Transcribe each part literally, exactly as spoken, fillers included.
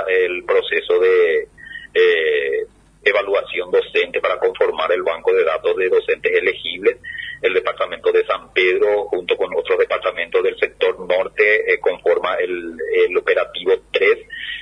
el proceso de eh, evaluación docente para conformar el banco de datos de docentes elegibles. El departamento de San Pedro, junto con otros departamentos del sector norte, eh, conforma el, el operativo tres,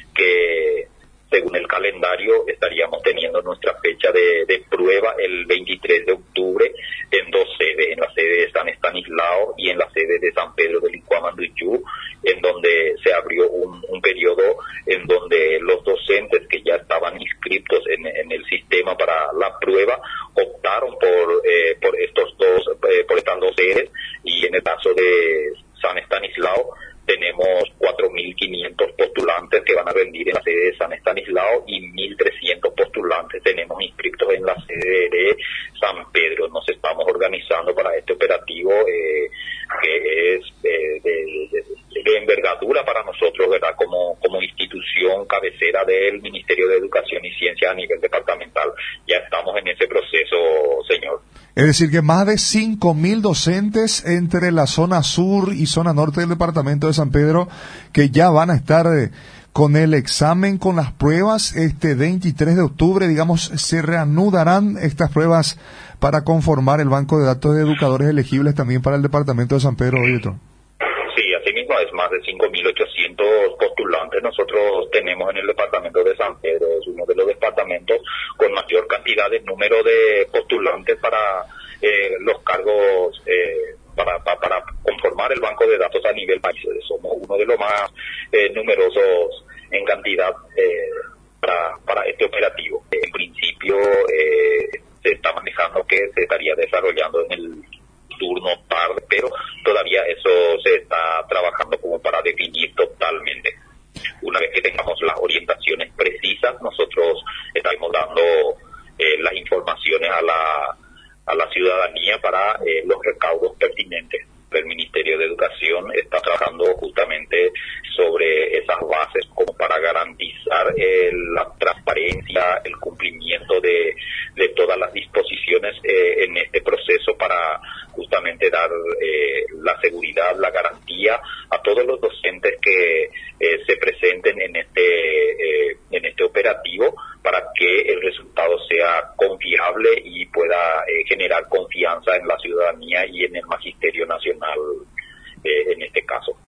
que según el calendario estaríamos teniendo nuestra fecha de, de prueba el veintitrés de octubre en dos sedes, en la sede de San Estanislao y en la sede de San Pedro del Licuamanduyú, en donde se abrió un, un periodo en donde los docentes que ya estaban inscritos en, en el sistema para la prueba optaron por eh, por estos dos eh, por estas dos sedes, y en el caso de San Estanislao tenemos cuatro mil quinientos postulantes que van a rendir en la sede de San Estanislao y mil trescientos postulantes tenemos inscritos en la sede de San Pedro. Nos estamos organizando para este operativo eh, que es eh, de, de, de envergadura para nosotros, ¿verdad? Como, como institución cabecera del Ministerio de Educación y Ciencia a nivel departamental. Ya estamos en ese proceso, señor. Es decir, que más de cinco mil docentes entre la zona sur y zona norte del departamento de San Pedro que ya van a estar eh, con el examen, con las pruebas, este veintitrés de octubre, digamos, se reanudarán estas pruebas para conformar el banco de datos de educadores elegibles también para el departamento de San Pedro, Oyeto. Sí, así mismo es más de cinco mil ochocientos postulantes nosotros tenemos en el departamento de San Pedro. Es uno de los departamentos con mayor cantidad de número de postulantes para eh, los cargos eh, para, para, para conformar el banco de datos a nivel país. Somos uno de los más eh, numerosos en cantidad eh, para, para este operativo. En principio eh, se está manejando que se estaría desarrollando en el turno tarde, pero todavía eso se está trabajando como para definir totalmente. Una vez que tengamos las orientaciones precisas, nosotros estaremos dando eh, las informaciones a la a la ciudadanía para eh, los recaudos pertinentes. El Ministerio de Educación está trabajando justamente sobre esas bases como para garantizar eh, la transparencia, el cumplimiento de, de todas las disposiciones eh, en este proceso para justamente dar eh, la seguridad, la garantía a todos los docentes que eh, se presenten en este eh, en este operativo, para que el resultado sea confiable y pueda eh, generar confianza en la ciudadanía y en el Magisterio Nacional